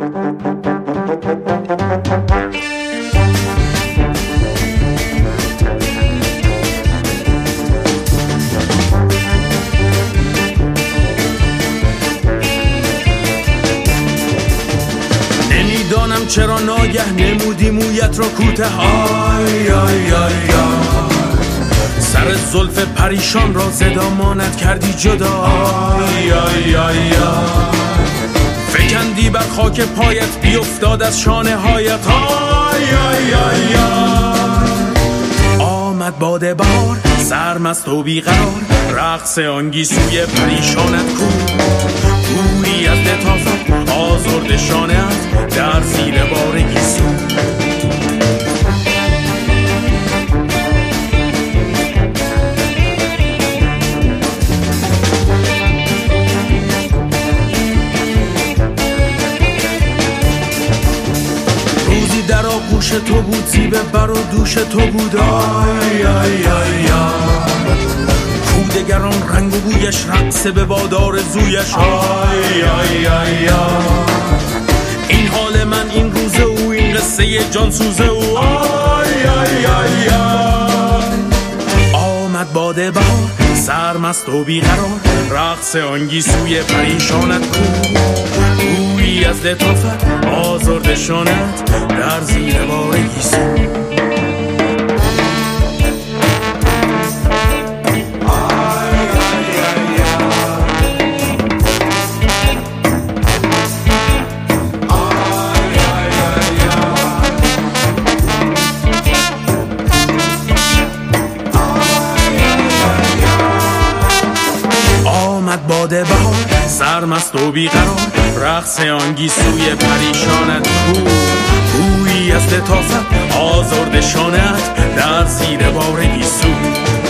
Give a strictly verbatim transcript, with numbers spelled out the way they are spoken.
نمیدانم چرا ناگه نمودی مویت را کوته، آی آی آی آی سر زلف پریشان را زدامانت کردی جدا، آی آی آی آی فکندی بر خاک پایت بیفتاد از شانه هایت، آی آی آی آی آمد باد بهار سرمست و بیقرار، رقص آن گیسوی پریشانت کو، گویی از لطافت آزرد شانه‌ات در زیر بار گیسو. روزی در آغوش تو بود، زیب بر و دوش تو بود، آی آی آی آی کودگران رنگ و بویش، رقص به بادار زویش، آی آی آی آی این حال من، این روزه او، این قصه جان سوزه او، آی آی آی آی آمد باد بهار سرمست و بیقرار، رقص آن گیسوی پریشانت کو، گویی از لطافت آزرد شانت در زیر بار گیسو. آمد باد بهار سرمست و بیقرار، رقص آن گیسوی پریشانت کو، گویی از لطافت آزرد شانت در زیر بار گیسو.